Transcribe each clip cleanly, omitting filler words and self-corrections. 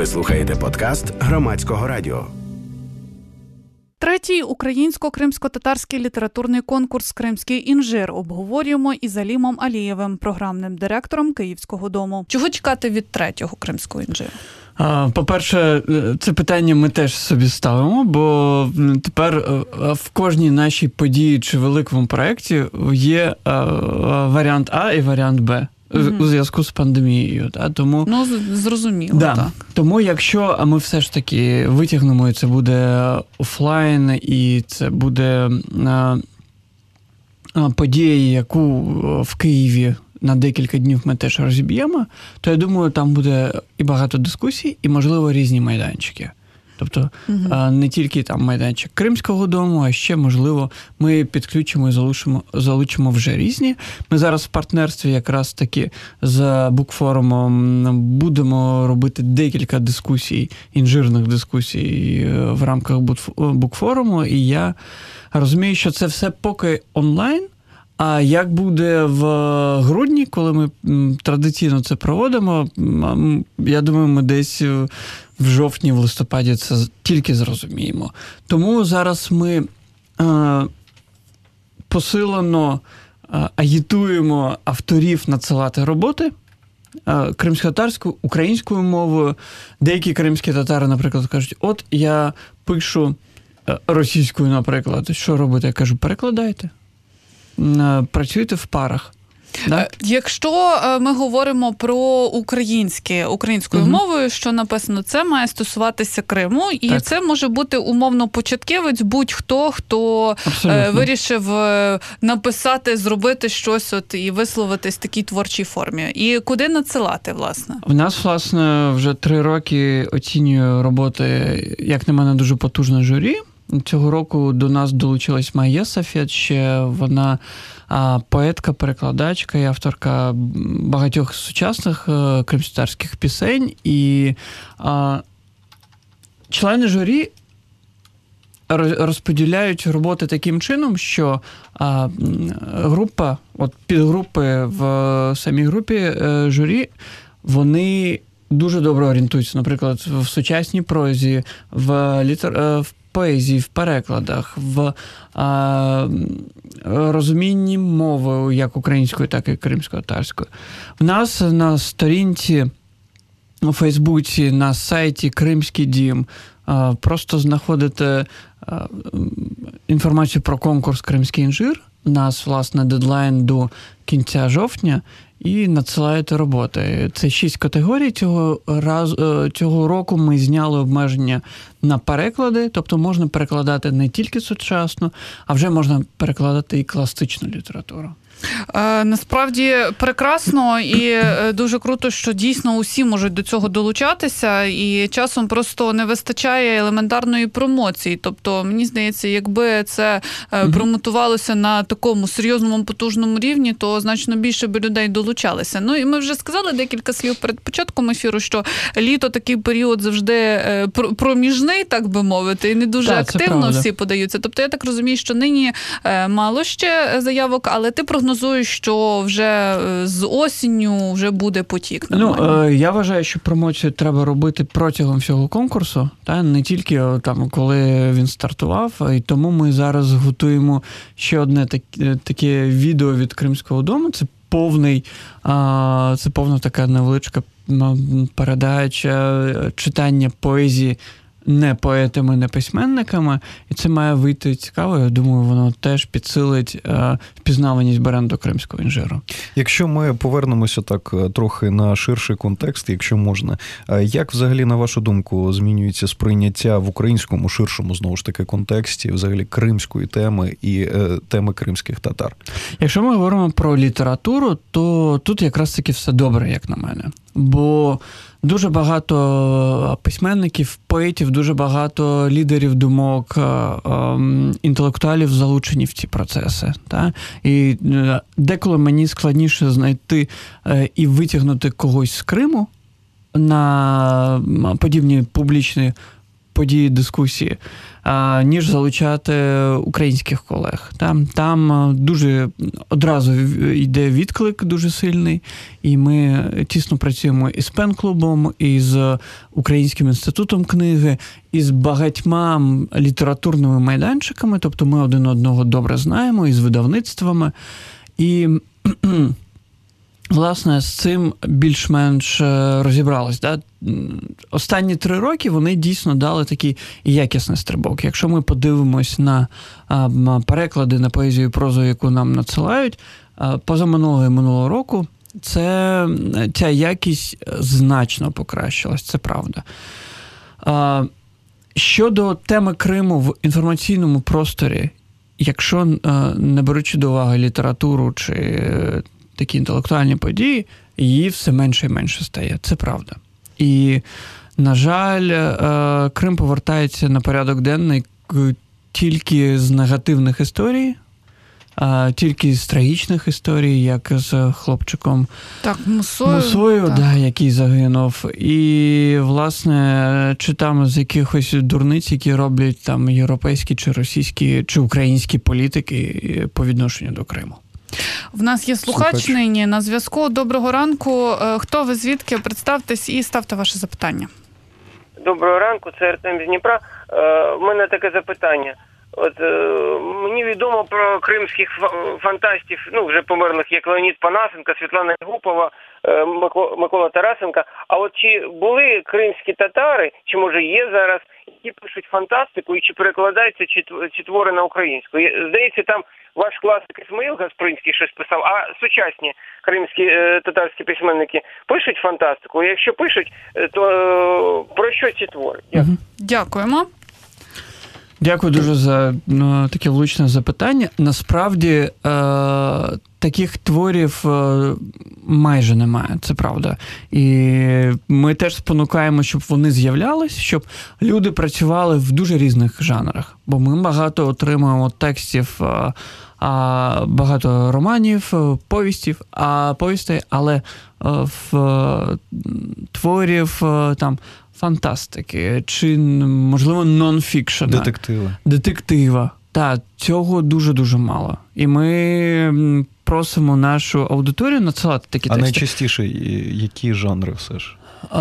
Ви слухаєте подкаст Громадського радіо. Третій українсько-кримсько-татарський літературний конкурс «Кримський інжир» обговорюємо із Алімом Алієвим, програмним директором Київського дому. Чого чекати від третього «Кримського інжиру»? По-перше, це питання ми теж собі ставимо, бо тепер в кожній нашій події чи великому проєкті є варіант А і варіант Б. У зв'язку з пандемією. Тому, зрозуміло, так. Тому якщо ми все ж таки витягнемо, і це буде офлайн, і це буде подія, яку в Києві на декілька днів ми теж розіб'ємо, то я думаю, там буде і багато дискусій, і, можливо, різні майданчики. Тобто не тільки там майданчик Кримського дому, а ще, можливо, ми підключимо і залучимо вже різні. Ми зараз в партнерстві якраз таки з букфорумом будемо робити декілька дискусій, інжирних дискусій в рамках букфоруму, і я розумію, що це все поки онлайн. А як буде в грудні, коли ми традиційно це проводимо, я думаю, ми десь в жовтні, в листопаді це тільки зрозуміємо. Тому зараз ми посилено агітуємо авторів надсилати роботи кримськотатарською, українською мовою. Деякі кримські татари, наприклад, кажуть, от я пишу російською, наприклад, що робити? Я кажу, перекладайте. Працюйте в парах. Да? Якщо ми говоримо про українською мовою, що написано, це має стосуватися Криму, і так. Це може бути умовно початківець, будь-хто, хто вирішив написати, зробити щось і висловитись в такій творчій формі. І куди надсилати, власне? В нас, власне, вже 3 роки оцінює роботи, як на мене, дуже потужне журі. Цього року до нас долучилась Майя Сафет, ще вона поетка, перекладачка і авторка багатьох сучасних кримськотатарських пісень. І члени журі розподіляють роботи таким чином, що підгрупи в самій групі вони дуже добре орієнтуються, наприклад, в сучасній прозі, в поезії, в перекладах, в розумінні мови, як української, так і кримсько-татарської. В нас на сторінці у Фейсбуці, на сайті «Кримський дім» просто знаходите інформацію про конкурс «Кримський інжир». У нас, власне, дедлайн до кінця жовтня, і надсилаєте роботи. Це 6 категорій. Цього року ми зняли обмеження на переклади, тобто можна перекладати не тільки сучасну, а вже можна перекладати і класичну літературу. Насправді прекрасно і дуже круто, що дійсно усі можуть до цього долучатися, і часом просто не вистачає елементарної промоції. Тобто, мені здається, якби це промотувалося на такому серйозному, потужному рівні, то значно більше би людей долучалися. Ну і ми вже сказали декілька слів перед початком ефіру, що літо такий період завжди проміжний, так би мовити, і не дуже активно всі подаються. Тобто, я так розумію, що нині мало ще заявок, але ти прогнозуєш, що вже з осінню вже буде потік. Я вважаю, що промоцію треба робити протягом всього конкурсу, не тільки там, коли він стартував. І тому ми зараз готуємо ще одне таке відео від Кримського дому. Це повна така невеличка передача читання поезії не поетами, не письменниками, і це має вийти цікаво. Я думаю, воно теж підсилить впізнаваність бренду Кримського інжиру. Якщо ми повернемося так трохи на ширший контекст, якщо можна, як взагалі, на вашу думку, змінюється сприйняття в українському ширшому, знову ж таки, контексті взагалі кримської теми і теми кримських татар? Якщо ми говоримо про літературу, то тут якраз таки все добре, як на мене. Бо дуже багато письменників, поетів, дуже багато лідерів думок, інтелектуалів залучені в ці процеси. Та? І деколи мені складніше знайти і витягнути когось з Криму на подібні публічні події, дискусії, ніж залучати українських колег. Там дуже одразу йде відклик дуже сильний, і ми тісно працюємо і з пен-клубом, і з Українським інститутом книги, і з багатьма літературними майданчиками, тобто ми один одного добре знаємо, і з видавництвами. І, власне, з цим більш-менш розібрались. Да? Останні 3 роки вони дійсно дали такий якісний стрибок. Якщо ми подивимось на переклади на поезію і прозу, яку нам надсилають, позаминулого і минулого року, ця якість значно покращилась, це правда. Щодо теми Криму в інформаційному просторі, якщо не беручи до уваги літературу чи такі інтелектуальні події, її все менше і менше стає. Це правда. І, на жаль, Крим повертається на порядок денний тільки з негативних історій, тільки з трагічних історій, як з хлопчиком Мусою, да, який загинув. І, власне, чи там з якихось дурниць, які роблять там європейські, чи російські, чи українські політики по відношенню до Криму. В нас є слухач нині на зв'язку. Доброго ранку. Хто ви, звідки? Представтесь і ставте ваше запитання. Доброго ранку, це Артем з Дніпра. У мене таке запитання. Мені відомо про кримських фантастів, вже померлих, як Леонід Панасенко, Світлана Гупова, Микола Тарасенко. А чи були кримські татари, чи може є зараз, які пишуть фантастику і чи перекладаються ці твори на українську? Здається, там ваш класик Ісмаїл Гаспринський щось писав, а сучасні кримські татарські письменники пишуть фантастику? І якщо пишуть, то про що ці твори? Дякуємо. Дякую дуже за таке влучне запитання. Насправді, таких творів майже немає, це правда. І ми теж спонукаємо, щоб вони з'являлись, щоб люди працювали в дуже різних жанрах. Бо ми багато отримуємо текстів, багато романів, повістей, але в творів там фантастики, чи, можливо, нон-фікшена. Детектива. Так, цього дуже-дуже мало. І ми просимо нашу аудиторію надсилати такі тексти. А найчастіше які жанри все ж?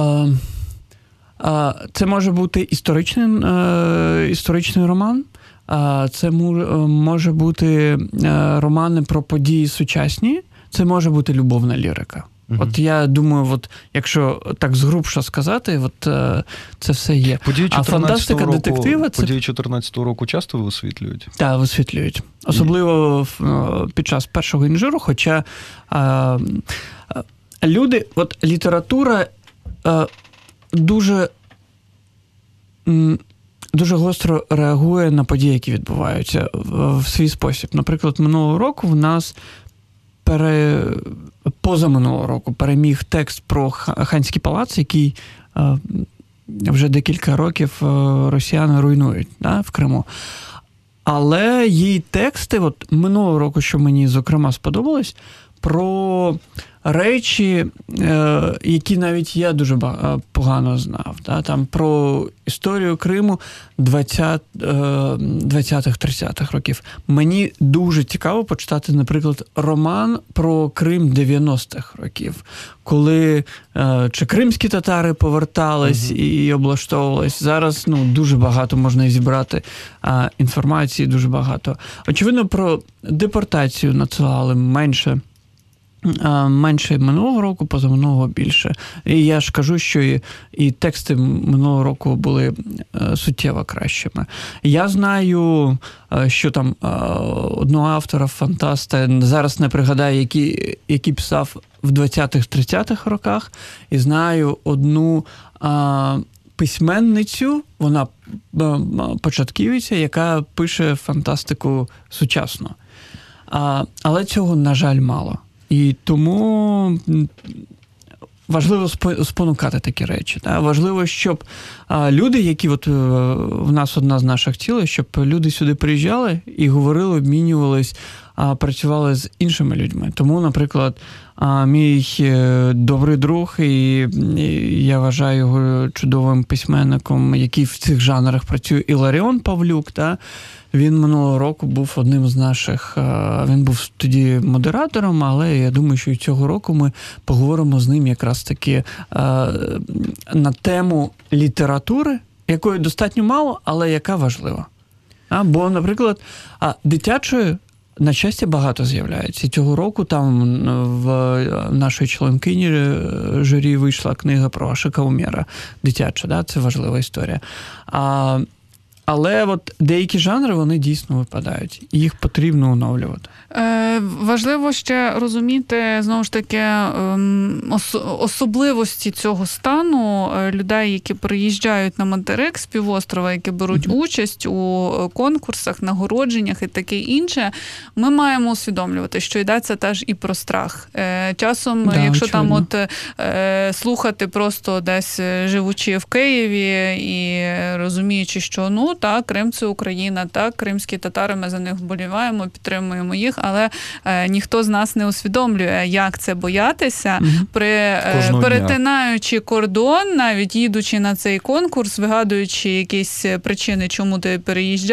Це може бути історичний роман, це може бути романи про події сучасні, це може бути любовна лірика. От я думаю, якщо так згрубше сказати, це все є. А фантастика, детектива... Події 14-го року часто висвітлюють? Так, висвітлюють. Особливо під час першого інжиру, хоча люди, література дуже гостро реагує на події, які відбуваються в свій спосіб. Наприклад, минулого року в нас позаминулого року переміг текст про Ханський палац, який вже декілька років росіяни руйнують в Криму. Але її тексти, минулого року, що мені, зокрема, сподобалось, про речі, які навіть я дуже погано знав. Там про історію Криму 20-30-х років. Мені дуже цікаво почитати, наприклад, роман про Крим 90-х років, коли чи кримські татари повертались і облаштовувались. Зараз дуже багато можна зібрати інформації, дуже багато. Очевидно, про депортацію надсилали менше минулого року, позаминулого більше. І я ж кажу, що і тексти минулого року були суттєво кращими. Я знаю, що там одного автора, фантаста, зараз не пригадаю, який писав в 20-30-х роках, і знаю одну письменницю, вона початківиця, яка пише фантастику сучасно. Але цього, на жаль, мало. І тому важливо спонукати такі речі. Важливо, щоб люди, які в нас одна з наших цілей, щоб люди сюди приїжджали і говорили, обмінювались працювали з іншими людьми. Тому, наприклад, мій добрий друг, і я вважаю його чудовим письменником, який в цих жанрах працює, Іларіон Павлюк, він минулого року був одним з наших, він був тоді модератором, але я думаю, що і цього року ми поговоримо з ним якраз таки на тему літератури, якої достатньо мало, але яка важлива. Бо, наприклад, дитячої, на щастя, багато з'являється. І цього року там в нашій членкині журі вийшла книга про Ашика Умєра, дитяча, це важлива історія. Але от деякі жанри, вони дійсно випадають. І їх потрібно оновлювати. Важливо ще розуміти, знову ж таки, особливості цього стану людей, які приїжджають на материк з півострова, які беруть участь у конкурсах, нагородженнях і таке інше. Ми маємо усвідомлювати, що йдеться теж і про страх. Часом, якщо очевидно. там слухати просто десь живучи в Києві і розуміючи, що так, Крим – це Україна, так, кримські татари, ми за них вболіваємо, підтримуємо їх, але ніхто з нас не усвідомлює, як це боятися, перетинаючи кордон, навіть їдучи на цей конкурс, вигадуючи якісь причини, чому ти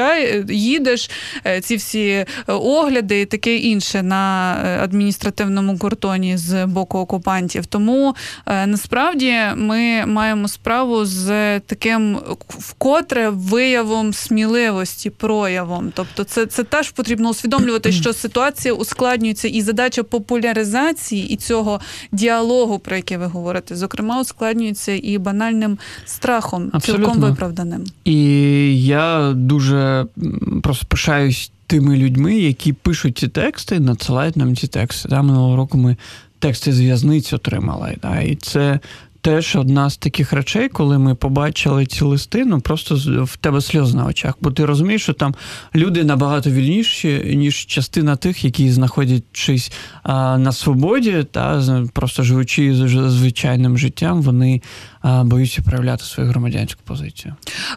їдеш, ці всі огляди і таке інше на адміністративному кордоні з боку окупантів. Тому, насправді, ми маємо справу з таким вкотре виявом сміливості, проявом. Тобто це теж потрібно усвідомлювати, що ситуація ускладнюється, і задача популяризації і цього діалогу, про який ви говорите, зокрема, ускладнюється і банальним страхом, цілком виправданим. І я дуже просто пишаюсь тими людьми, які пишуть ці тексти, надсилають нам ці тексти. Минулого року ми тексти з в'язниць отримали. І це теж одна з таких речей, коли ми побачили ці листи, просто в тебе сльози на очах. Бо ти розумієш, що там люди набагато вільніші, ніж частина тих, які знаходячись на свободі, просто живучи звичайним життям, вони боються проявляти свою громадянську позицію.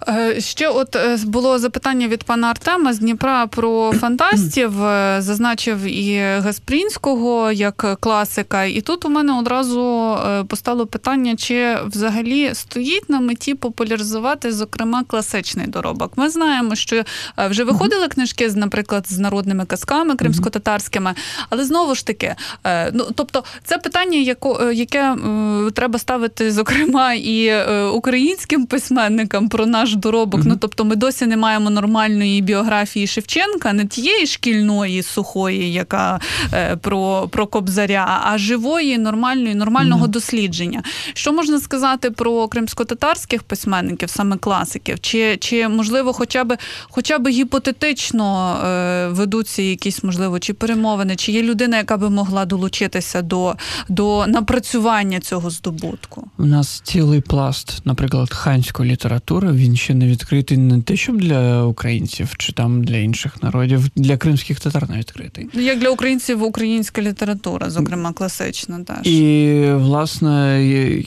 Ще було запитання від пана Артема з Дніпра про фантастів. Зазначив і Гаспрінського як класика. І тут у мене одразу постало питання, чи взагалі стоїть на меті популяризувати, зокрема, класичний доробок. Ми знаємо, що вже виходили книжки, наприклад, з народними казками кримсько-татарськими, але знову ж таки, тобто це питання, яке треба ставити, зокрема, і українським письменникам про наш доробок. Тобто ми досі не маємо нормальної біографії Шевченка, не тієї шкільної, сухої, яка про Кобзаря, а живої, нормального дослідження. Що можна сказати про кримсько-татарських письменників, саме класиків? Чи можливо, хоча б гіпотетично ведуться якісь, можливо, чи перемовини, чи є людина, яка би могла долучитися до напрацювання цього здобутку? У нас цілий пласт, наприклад, ханської літератури, він ще не відкритий не те, щоб для українців, чи там для інших народів, для кримських татар не відкритий. Як для українців українська література, зокрема, класична теж. І, власне,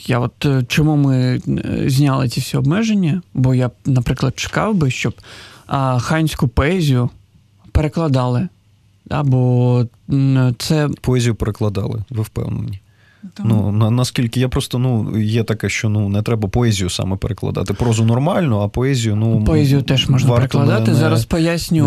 чому ми зняли ці всі обмеження? Бо я, наприклад, чекав би, щоб ханську поезію перекладали. Бо це... Поезію перекладали, ви впевнені? Наскільки я просто, є таке, що не треба поезію саме перекладати. Прозу нормально, а поезію, поезію теж можна перекладати. Зараз поясню,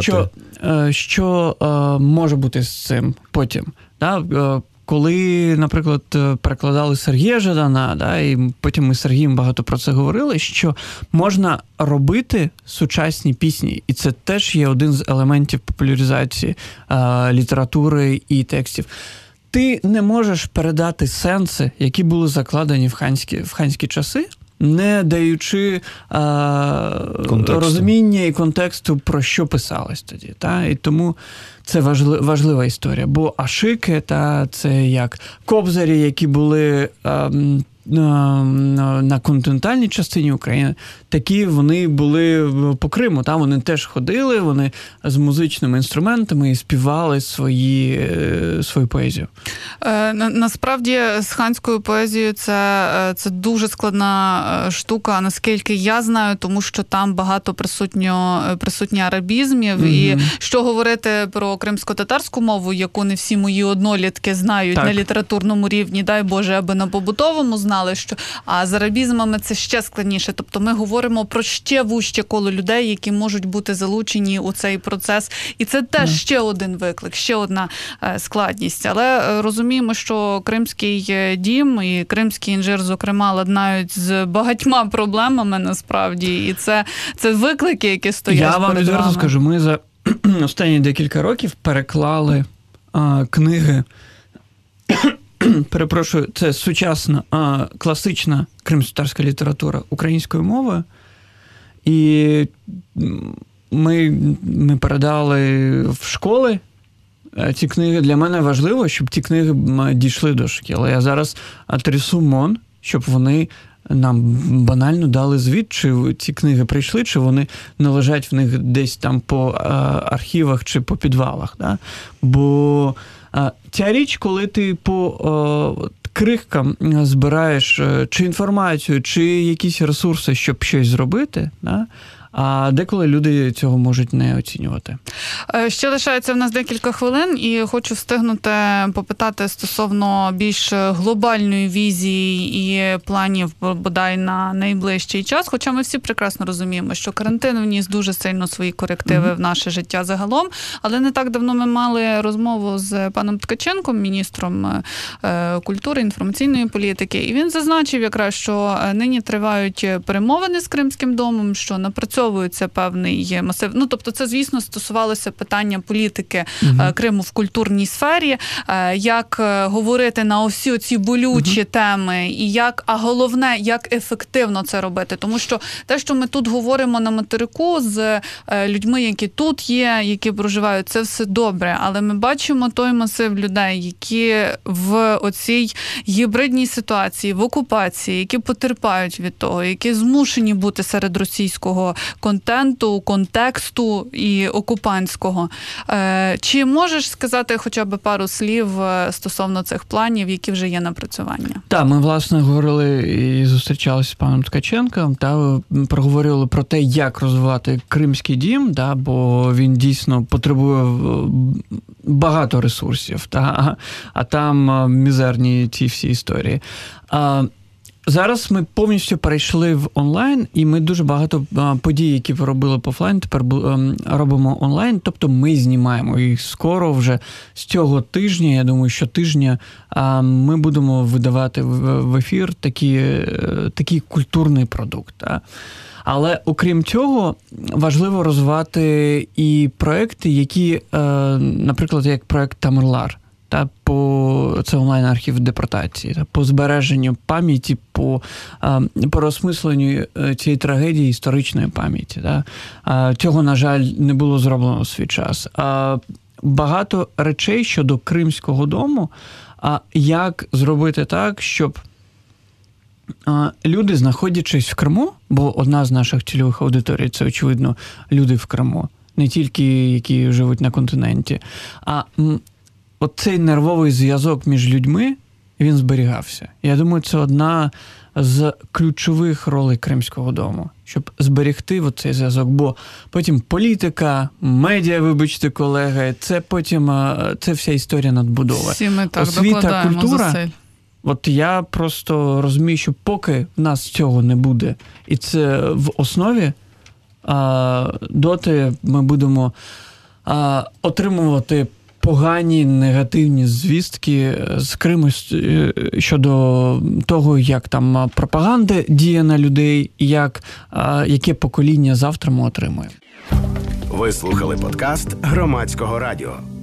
що може бути з цим потім. Коли, наприклад, перекладали Сергія Жадана, і потім ми з Сергієм багато про це говорили, що можна робити сучасні пісні, і це теж є один з елементів популяризації літератури і текстів. Ти не можеш передати сенси, які були закладені в ханські часи, не даючи розуміння і контексту, про що писалось тоді. І тому це важлива історія. Бо ашики, це як кобзарі, які були на континентальній частині України, такі вони були по Криму. Там вони теж ходили, вони з музичними інструментами і співали свою поезію. Насправді, з ханською поезією це дуже складна штука, наскільки я знаю, тому що там багато присутні арабізмів. І що говорити про кримсько-татарську мову, яку не всі мої однолітки знають на літературному рівні, дай Боже, аби на побутовому знали, що... А з арабізмами це ще складніше. Тобто ми говоримо про ще вужче коло людей, які можуть бути залучені у цей процес. І це теж ще один виклик, ще одна складність. Але розуміємо, що Кримський дім і Кримський інжир, зокрема, ладнають з багатьма проблемами, насправді. І це виклики, які стоять перед вами. Я вам відверто скажу, ми за останні декілька років переклали книги, перепрошую, це сучасна, класична кримськотатарська література українською мовою, і ми передали в школи ці книги. Для мене важливо, щоб ті книги дійшли до шкіл. Я зараз трясу МОН, щоб вони нам банально дали звіт, чи ці книги прийшли, чи вони не лежать в них десь там по архівах чи по підвалах. Да? Бо ця річ, коли ти по крихкам збираєш чи інформацію, чи якісь ресурси, щоб щось зробити, да? А деколи люди цього можуть не оцінювати. Ще лишається в нас декілька хвилин, і хочу встигнути попитати стосовно більш глобальної візії і планів, бодай, на найближчий час. Хоча ми всі прекрасно розуміємо, що карантин вніс дуже сильно свої корективи в наше життя загалом. Але не так давно ми мали розмову з паном Ткаченком, міністром культури, інформаційної політики, і він зазначив якраз, що нині тривають перемовини з Кримським домом, що напрацьовується певний масив. Ну, тобто це, звісно, стосувалося питання політики Криму в культурній сфері, як говорити на усі оці болючі теми, і а головне, як ефективно це робити. Тому що те, що ми тут говоримо на материку з людьми, які тут є, які проживають, це все добре. Але ми бачимо той масив людей, які в оцій гібридній ситуації, в окупації, які потерпають від того, які змушені бути серед російського контенту, контексту і окупантського. Чи можеш сказати хоча б пару слів стосовно цих планів, які вже є напрацювання? Так, ми, власне, говорили і зустрічалися з паном Ткаченком, та проговорили про те, як розвивати Кримський дім, да, бо він дійсно потребує багато ресурсів, а там мізерні ці всі історії. Зараз ми повністю перейшли в онлайн, і ми дуже багато подій, які ви робили по офлайн, тепер робимо онлайн, тобто ми знімаємо. І скоро вже з цього тижня, я думаю, щотижня ми будемо видавати в ефір такий культурний продукт. Але окрім цього, важливо розвивати і проекти, які, наприклад, як проект Тамерлар. Це онлайн-архів депортації, по збереженню пам'яті, по розмисленню цієї трагедії історичної пам'яті. Цього, на жаль, не було зроблено в свій час. Багато речей щодо Кримського дому, як зробити так, щоб люди, знаходячись в Криму, бо одна з наших цільових аудиторій – це, очевидно, люди в Криму, не тільки які живуть на континенті, оцей нервовий зв'язок між людьми, він зберігався. Я думаю, це одна з ключових ролей Кримського дому, щоб зберегти оцей зв'язок. Бо потім політика, медіа, вибачте, колеги, це потім це вся історія надбудови. Всі ми так освіта, культура. От я просто розумію, що поки в нас цього не буде, і це в основі, доти ми будемо отримувати погані, негативні звістки з Криму щодо того, як там пропаганда діє на людей, і яке покоління завтра ми отримаємо. Ви слухали подкаст Громадського радіо.